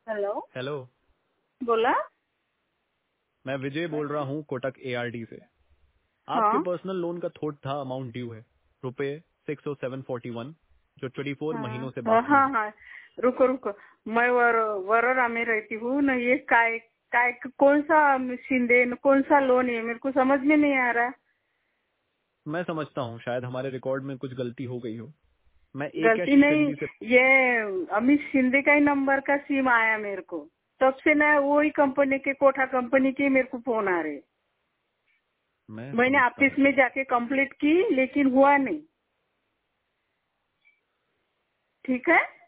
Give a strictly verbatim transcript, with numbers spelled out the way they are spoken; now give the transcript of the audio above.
Hello. Hello. बोला। मैं विजय बोल रहा हूँ कोटक एआरडी से। आपके हाँ पर्सनल लोन का थोट था, अमाउंट ड्यू है रुपए six O seven forty one, जो ट्वेंटी फोर हाँ महीनों से हाँ बाकी हाँ है। हाँ। रुको रुको। मैं वर वरोरा में रहती हूँ ना। ये काय काय कौन सा शिंदे कौन सा लोन है, मेरे को समझ में नहीं आ रहा। मैं समझता हूँ शायद हमारे रिकॉर्ड में कुछ गलती हो गई हो। मैं ए गलती कैश नहीं। शिंदे से। ये अमित शिंदे का ही नंबर का सिम आया मेरे को। तब से ना वही कंपनी के कोठा कंपनी के मेरे को फोन आ रहे। मैं मैंने समझता ऑफिस हूँ। में जाके कंप्लीट की लेकिन हुआ नहीं। ठीक है।